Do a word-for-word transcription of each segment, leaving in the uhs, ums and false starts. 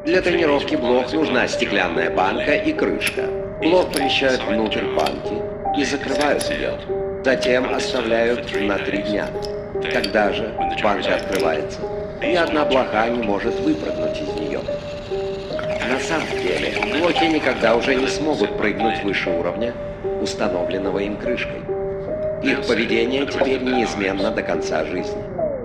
Для тренировки блох нужна стеклянная банка и крышка. Блок помещают внутрь банки и закрывают ее. Затем оставляют на три дня. Когда же банка открывается, ни одна блоха не может выпрыгнуть из нее. На самом деле, блоки никогда уже не смогут прыгнуть выше уровня, установленного им крышкой. Их поведение теперь неизменно до конца жизни.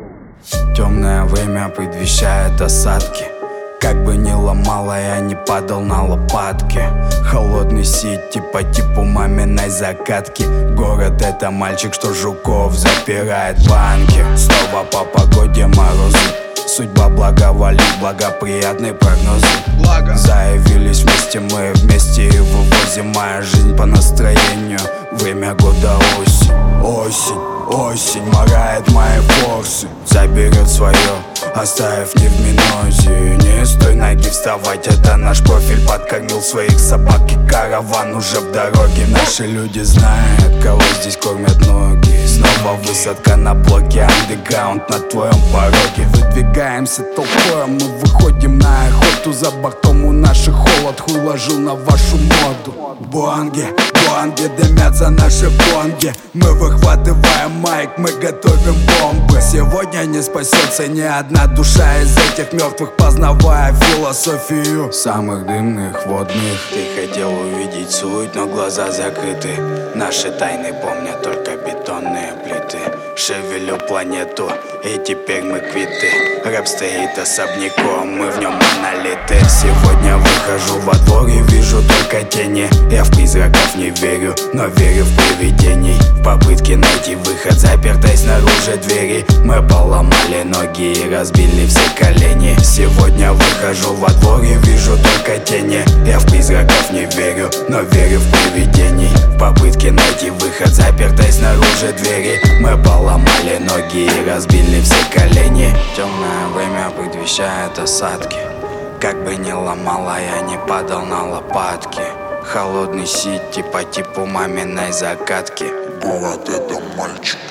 Темное время предвещает осадки. Как бы ни ломало, я не падал на лопатки. Холодный сити по типу маминой закатки. Город — это мальчик, что жуков запирает банки. Снова по погоде морозы. Судьба благоволит, благоприятные прогнозы. Благо. Заявились вместе, мы вместе и вывозим. Моя жизнь по настроению, время года осень. Осень, осень морает мои форсы. Заберет свое, оставив не в минозе. Не с той ноги вставать, это наш профиль. Подкормил своих собак и караван уже в дороге. Наши люди знают, кого здесь кормят ноги. Снова высадка на блоке, андеграунд на твоем пороге. Выдвигаемся толпой, мы выходим на охоту. За бортом у наших холод, хуй ложил на вашу моду. Бонги, бонги, дымятся наши бонги. Мы выхватываем майк, мы готовим бомбы. Сегодня не спасется ни одна душа из этих мертвых, познавая философию самых дымных водных. Ты хотел увидеть суть, но глаза закрыты. Наши тайны помнят только бетонные плиты. Шевелю планету, и теперь мы квиты. Рэп стоит особняком, мы в нем монолиты. Сегодня выхожу во двор и вижу только тени. Я в призраков не верю, но верю в привидений. В попытке найти выход, запертой снаружи двери, мы поломали ноги и разбили все колени. Сегодня выхожу во двор и вижу только тени. Я в призраков не верю, но верю в привидений. В попытке найти выход, запертой снаружи двери, мы поломали ноги и разбили все колени. Темное время предвещает осадки. Как бы ни ломало, я не падал на лопатки. Холодный сити по типу маминой закатки. Город — это мальчик,